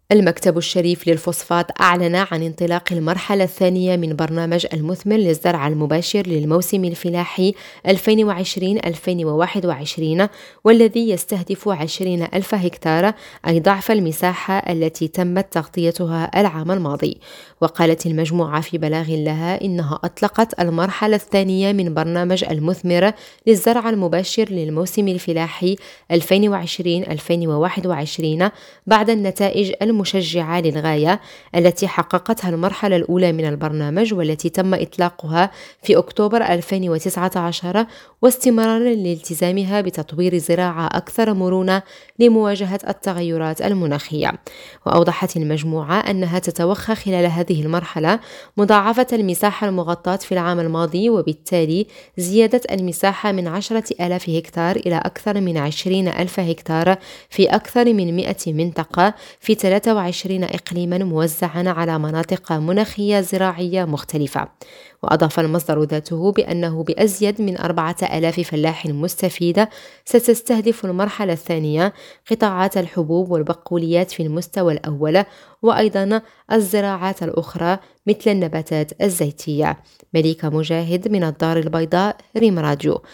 المكتب الشريف للفوسفات أعلن عن انطلاق المرحلة الثانية من برنامج المثمر للزرع المباشر للموسم الفلاحي 2020-2021، والذي يستهدف 20,000 هكتار، أي ضعف المساحة التي تمت تغطيتها العام الماضي. وقالت المجموعة في بلاغ لها إنها أطلقت المرحلة الثانية من برنامج المثمر للزرع المباشر للموسم الفلاحي 2020-2021 بعد النتائج المشجعة للغاية التي حققتها المرحلة الأولى من البرنامج، والتي تم إطلاقها في أكتوبر 2019، واستمرارا لالتزامها بتطوير زراعة أكثر مرونة لمواجهة التغيرات المناخية. وأوضحت المجموعة أنها تتوخى خلال هذه المرحلة مضاعفة المساحة المغطاة في العام الماضي، وبالتالي زيادة المساحة من 10,000 هكتار إلى أكثر من 20,000 هكتار في أكثر من 100 منطقة في 23 إقليما موزعا على مناطق مناخية زراعية مختلفة. وأضاف المصدر ذاته بأنه بأزيد من 4,000 فلاح مستفيد ستستهدف المرحلة الثانية قطاعات الحبوب والبقوليات في المستوى الأول، وأيضا الزراعات الأخرى مثل النباتات الزيتية. مليكة مجاهد من الدار البيضاء، ريم راديو.